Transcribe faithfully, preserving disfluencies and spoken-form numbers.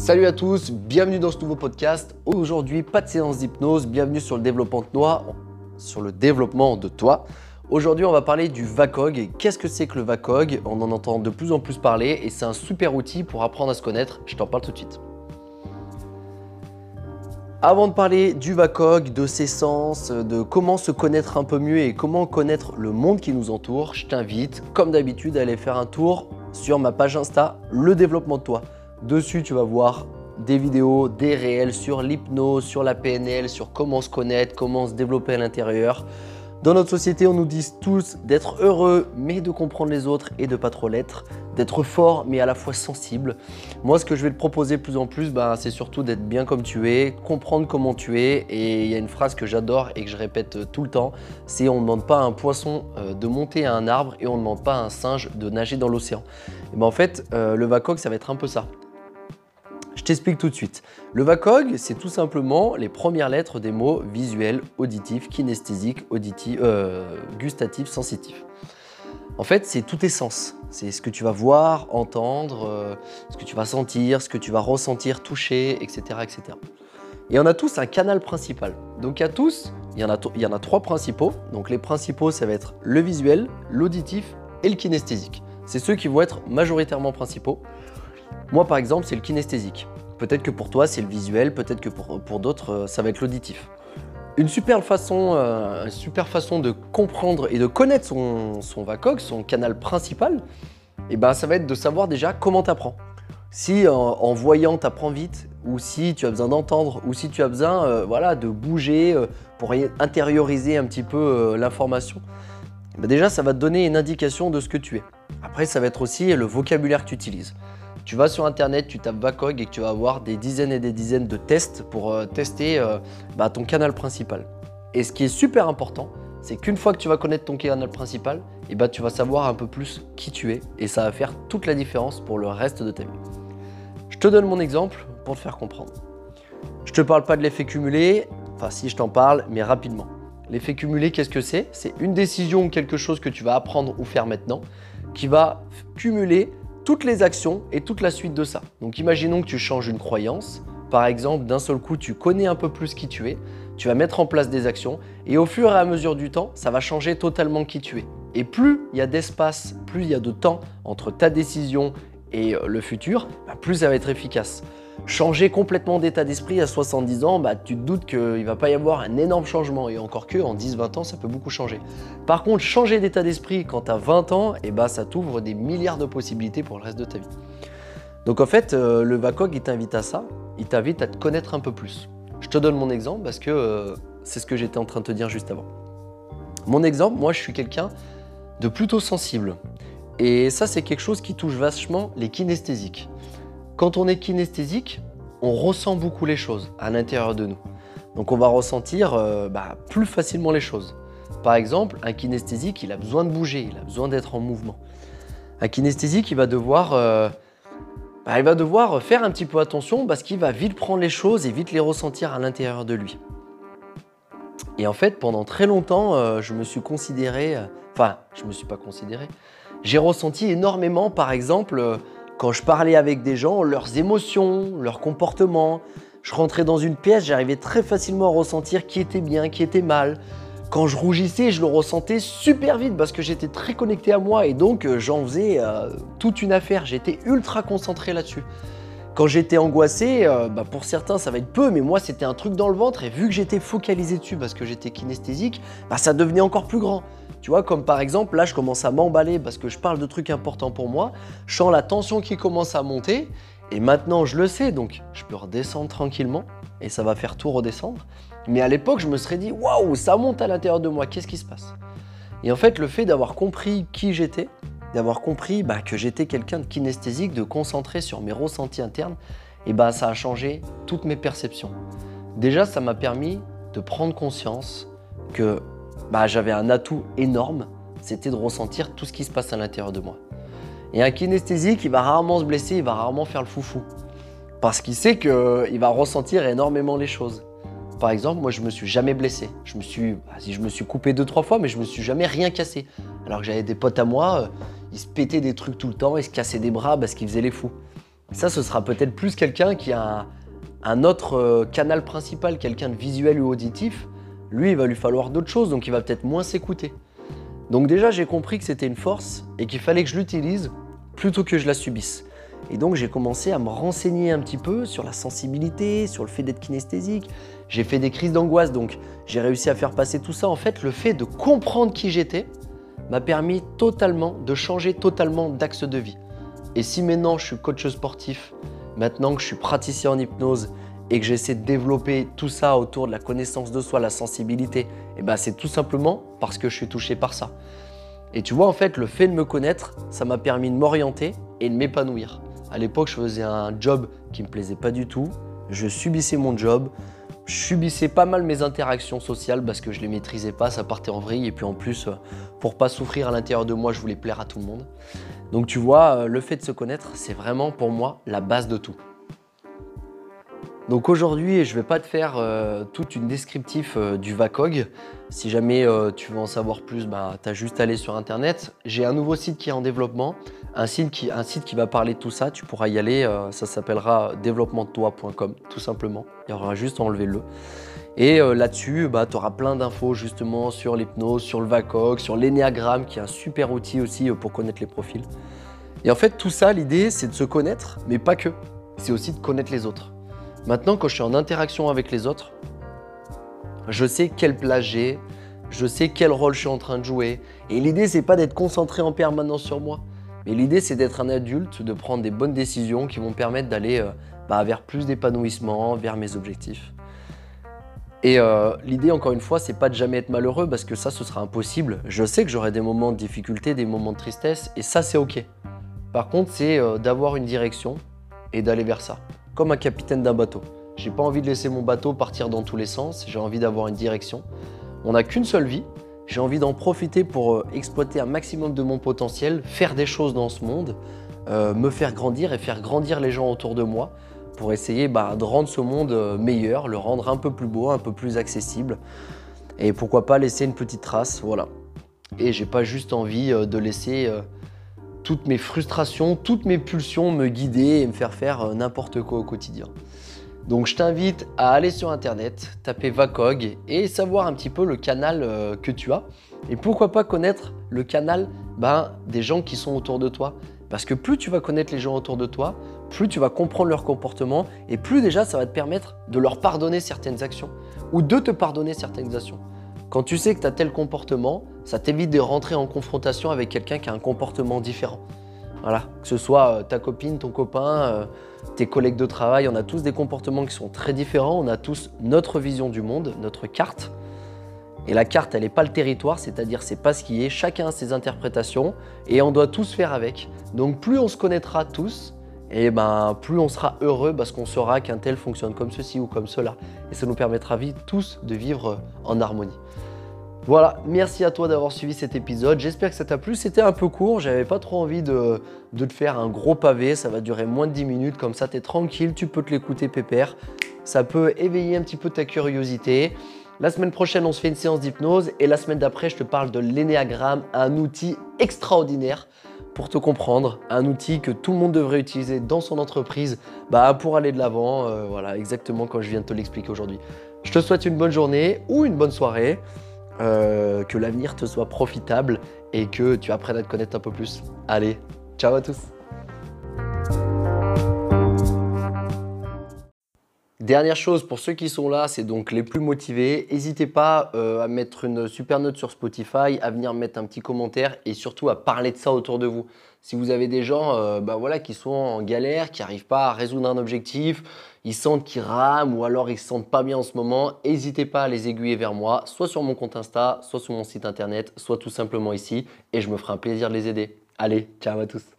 Salut à tous, bienvenue dans ce nouveau podcast. Aujourd'hui, pas de séance d'hypnose, bienvenue sur le développement de toi, sur le développement de toi. Aujourd'hui, on va parler du V A C O G. Qu'est-ce que c'est que le V A C O G? On en entend de plus en plus parler et c'est un super outil pour apprendre à se connaître. Je t'en parle tout de suite. Avant de parler du V A C O G, de ses sens, de comment se connaître un peu mieux et comment connaître le monde qui nous entoure, je t'invite, comme d'habitude, à aller faire un tour sur ma page Insta, le développement de toi. Dessus, tu vas voir des vidéos, des réels sur l'hypnose, sur la P N L, sur comment se connaître, comment se développer à l'intérieur. Dans notre société, on nous dit tous d'être heureux, mais de comprendre les autres et de ne pas trop l'être, d'être fort, mais à la fois sensible. Moi, ce que je vais te proposer plus en plus, bah, c'est surtout d'être bien comme tu es, comprendre comment tu es. Et il y a une phrase que j'adore et que je répète tout le temps, c'est on ne demande pas à un poisson de monter à un arbre et on ne demande pas à un singe de nager dans l'océan. Et ben en fait, euh, le V A C O G, ça va être un peu ça. Je t'explique tout de suite. Le V A C O G, c'est tout simplement les premières lettres des mots visuels, auditifs, kinesthésiques, auditifs, euh, gustatifs, sensitifs. En fait, c'est tous tes sens. C'est ce que tu vas voir, entendre, euh, ce que tu vas sentir, ce que tu vas ressentir, toucher, et cetera, et cetera. Et on a tous un canal principal. Donc, il y a tous, il y en a, il y en a trois principaux. Donc, les principaux, ça va être le visuel, l'auditif et le kinesthésique. C'est ceux qui vont être majoritairement principaux. Moi, par exemple, c'est le kinesthésique. Peut-être que pour toi, c'est le visuel, peut-être que pour, pour d'autres, ça va être l'auditif. Une super façon, euh, une super façon de comprendre et de connaître son, son V A C O G, son canal principal, et ben, ça va être de savoir déjà comment tu apprends. Si en, en voyant, tu apprends vite, ou si tu as besoin d'entendre, ou si tu as besoin euh, voilà, de bouger euh, pour intérioriser un petit peu euh, l'information, ben déjà, ça va te donner une indication de ce que tu es. Après, ça va être aussi le vocabulaire que tu utilises. Tu vas sur internet, tu tapes V A C O G et que tu vas avoir des dizaines et des dizaines de tests pour euh, tester euh, bah, ton canal principal. Et ce qui est super important, c'est qu'une fois que tu vas connaître ton canal principal, et bah, tu vas savoir un peu plus qui tu es et ça va faire toute la différence pour le reste de ta vie. Je te donne mon exemple pour te faire comprendre. Je ne te parle pas de l'effet cumulé, enfin si je t'en parle, mais rapidement. L'effet cumulé, qu'est-ce que c'est? C'est une décision ou quelque chose que tu vas apprendre ou faire maintenant qui va cumuler toutes les actions et toute la suite de ça. Donc imaginons que tu changes une croyance. Par exemple, d'un seul coup, tu connais un peu plus qui tu es, tu vas mettre en place des actions et au fur et à mesure du temps, ça va changer totalement qui tu es. Et plus il y a d'espace, plus il y a de temps entre ta décision et le futur, bah, plus ça va être efficace. Changer complètement d'état d'esprit à soixante-dix ans, bah, tu te doutes qu'il ne va pas y avoir un énorme changement. Et encore que, en dix vingt ans, ça peut beaucoup changer. Par contre, changer d'état d'esprit quand tu as vingt ans, eh bah, ça t'ouvre des milliards de possibilités pour le reste de ta vie. Donc en fait, euh, le V A C O G, il t'invite à ça. Il t'invite à te connaître un peu plus. Je te donne mon exemple parce que euh, c'est ce que j'étais en train de te dire juste avant. Mon exemple, moi, je suis quelqu'un de plutôt sensible. Et ça, c'est quelque chose qui touche vachement les kinesthésiques. Quand on est kinesthésique, on ressent beaucoup les choses à l'intérieur de nous. Donc on va ressentir euh, bah, plus facilement les choses. Par exemple, un kinesthésique, il a besoin de bouger, il a besoin d'être en mouvement. Un kinesthésique, il va devoir, euh, bah, il va devoir faire un petit peu attention parce qu'il va vite prendre les choses et vite les ressentir à l'intérieur de lui. Et en fait, pendant très longtemps, euh, je me suis considéré, euh, enfin, je ne me suis pas considéré, j'ai ressenti énormément, par exemple, euh, quand je parlais avec des gens, leurs émotions, leurs comportements. Je rentrais dans une pièce, j'arrivais très facilement à ressentir qui était bien, qui était mal. Quand je rougissais, je le ressentais super vite parce que j'étais très connecté à moi et donc euh, j'en faisais euh, toute une affaire. J'étais ultra concentré là-dessus. Quand j'étais angoissé, euh, bah pour certains ça va être peu, mais moi c'était un truc dans le ventre et vu que j'étais focalisé dessus parce que j'étais kinesthésique, bah ça devenait encore plus grand. Tu vois, comme par exemple, là je commence à m'emballer parce que je parle de trucs importants pour moi, je sens la tension qui commence à monter et maintenant je le sais, donc je peux redescendre tranquillement et ça va faire tout redescendre. Mais à l'époque, je me serais dit, waouh, ça monte à l'intérieur de moi, qu'est-ce qui se passe? Et en fait, le fait d'avoir compris qui j'étais, d'avoir compris bah, que j'étais quelqu'un de kinesthésique, de concentrer sur mes ressentis internes, et bah, ça a changé toutes mes perceptions. Déjà, ça m'a permis de prendre conscience que bah, j'avais un atout énorme, c'était de ressentir tout ce qui se passe à l'intérieur de moi. Et un kinesthésique, il va rarement se blesser, il va rarement faire le foufou, parce qu'il sait qu'il va ressentir énormément les choses. Par exemple, moi je me suis jamais blessé. Je me suis, bah, si je me suis coupé deux, trois fois, mais je me suis jamais rien cassé. Alors que j'avais des potes à moi, euh, ils se pétaient des trucs tout le temps, ils se cassaient des bras parce qu'ils faisaient les fous. Ça, ce sera peut-être plus quelqu'un qui a un, un autre euh, canal principal, quelqu'un de visuel ou auditif. Lui, il va lui falloir d'autres choses, donc il va peut-être moins s'écouter. Donc déjà, j'ai compris que c'était une force et qu'il fallait que je l'utilise plutôt que je la subisse. Et donc, j'ai commencé à me renseigner un petit peu sur la sensibilité, sur le fait d'être kinesthésique. J'ai fait des crises d'angoisse, donc j'ai réussi à faire passer tout ça. En fait, le fait de comprendre qui j'étais m'a permis totalement de changer totalement d'axe de vie. Et si maintenant je suis coach sportif, maintenant que je suis praticien en hypnose et que j'essaie de développer tout ça autour de la connaissance de soi, la sensibilité, et ben c'est tout simplement parce que je suis touché par ça. Et tu vois, en fait, le fait de me connaître, ça m'a permis de m'orienter et de m'épanouir. À l'époque, je faisais un job qui me plaisait pas du tout. Je subissais mon job. Je subissais pas mal mes interactions sociales parce que je les maîtrisais pas, ça partait en vrille. Et puis en plus, pour pas souffrir à l'intérieur de moi, je voulais plaire à tout le monde. Donc tu vois, le fait de se connaître, c'est vraiment pour moi la base de tout. Donc aujourd'hui, je ne vais pas te faire euh, toute une descriptif euh, du V A C O G. Si jamais euh, tu veux en savoir plus, bah, tu as juste à aller sur internet. J'ai un nouveau site qui est en développement, un site qui, un site qui va parler de tout ça. Tu pourras y aller, euh, ça s'appellera développement de toi point com tout simplement. Il y aura juste à enlever le. Et euh, là-dessus, bah, tu auras plein d'infos justement sur l'hypnose, sur le V A C O G, sur l'énéagramme qui est un super outil aussi euh, pour connaître les profils. Et en fait, tout ça, l'idée, c'est de se connaître, mais pas que. C'est aussi de connaître les autres. Maintenant, quand je suis en interaction avec les autres, je sais quelle place j'ai, je sais quel rôle je suis en train de jouer. Et l'idée, c'est pas d'être concentré en permanence sur moi. Mais l'idée, c'est d'être un adulte, de prendre des bonnes décisions qui vont me permettre d'aller euh, bah, vers plus d'épanouissement, vers mes objectifs. Et euh, l'idée, encore une fois, c'est pas de jamais être malheureux parce que ça, ce sera impossible. Je sais que j'aurai des moments de difficulté, des moments de tristesse et ça, c'est OK. Par contre, c'est euh, d'avoir une direction et d'aller vers ça. Comme un capitaine d'un bateau. J'ai pas envie de laisser mon bateau partir dans tous les sens, j'ai envie d'avoir une direction. On n'a qu'une seule vie, j'ai envie d'en profiter pour exploiter un maximum de mon potentiel, faire des choses dans ce monde, euh, me faire grandir et faire grandir les gens autour de moi pour essayer bah, de rendre ce monde meilleur, le rendre un peu plus beau, un peu plus accessible et pourquoi pas laisser une petite trace, voilà. Et j'ai pas juste envie de laisser euh, toutes mes frustrations, toutes mes pulsions me guider et me faire faire n'importe quoi au quotidien. Donc je t'invite à aller sur internet, taper V A C O G et savoir un petit peu le canal euh, que tu as. Et pourquoi pas connaître le canal ben, des gens qui sont autour de toi. Parce que plus tu vas connaître les gens autour de toi, plus tu vas comprendre leur comportement et plus déjà ça va te permettre de leur pardonner certaines actions ou de te pardonner certaines actions. Quand tu sais que tu as tel comportement, ça t'évite de rentrer en confrontation avec quelqu'un qui a un comportement différent. Voilà, que ce soit ta copine, ton copain, euh, tes collègues de travail, on a tous des comportements qui sont très différents, on a tous notre vision du monde, notre carte. Et la carte, elle n'est pas le territoire, c'est-à-dire c'est pas ce qui est, chacun a ses interprétations et on doit tous faire avec. Donc plus on se connaîtra tous, et ben plus on sera heureux parce qu'on saura qu'un tel fonctionne comme ceci ou comme cela. Et ça nous permettra vite tous de vivre en harmonie. Voilà, merci à toi d'avoir suivi cet épisode. J'espère que ça t'a plu. C'était un peu court, j'avais pas trop envie de, de te faire un gros pavé. Ça va durer moins de dix minutes, comme ça tu es tranquille, tu peux te l'écouter pépère. Ça peut éveiller un petit peu ta curiosité. La semaine prochaine, on se fait une séance d'hypnose et la semaine d'après, je te parle de l'énéagramme, un outil extraordinaire pour te comprendre, un outil que tout le monde devrait utiliser dans son entreprise bah, pour aller de l'avant. Euh, voilà, exactement comme je viens de te l'expliquer aujourd'hui. Je te souhaite une bonne journée ou une bonne soirée. Euh, que l'avenir te soit profitable et que tu apprennes à te connaître un peu plus. Allez, ciao à tous. Dernière chose pour ceux qui sont là, c'est donc les plus motivés. N'hésitez pas euh, à mettre une super note sur Spotify, à venir mettre un petit commentaire et surtout à parler de ça autour de vous. Si vous avez des gens euh, bah voilà, qui sont en galère, qui n'arrivent pas à résoudre un objectif, ils sentent qu'ils rament ou alors ils ne se sentent pas bien en ce moment, n'hésitez pas à les aiguiller vers moi, soit sur mon compte Insta, soit sur mon site internet, soit tout simplement ici et je me ferai un plaisir de les aider. Allez, ciao à tous.